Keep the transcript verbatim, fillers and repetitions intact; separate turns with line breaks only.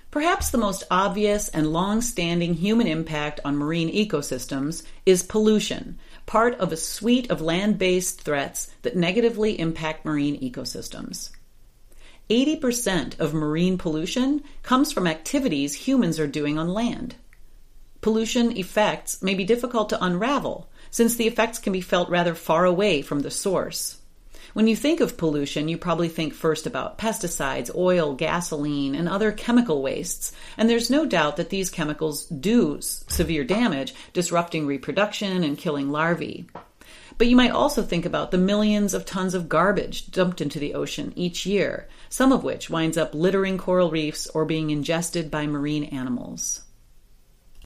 Perhaps the most obvious and long-standing human impact on marine ecosystems is pollution, part of a suite of land-based threats that negatively impact marine ecosystems. eighty percent of marine pollution comes from activities humans are doing on land. Pollution effects may be difficult to unravel, since the effects can be felt rather far away from the source. When you think of pollution, you probably think first about pesticides, oil, gasoline, and other chemical wastes, and there's no doubt that these chemicals do severe damage, disrupting reproduction and killing larvae. But you might also think about the millions of tons of garbage dumped into the ocean each year, some of which winds up littering coral reefs or being ingested by marine animals.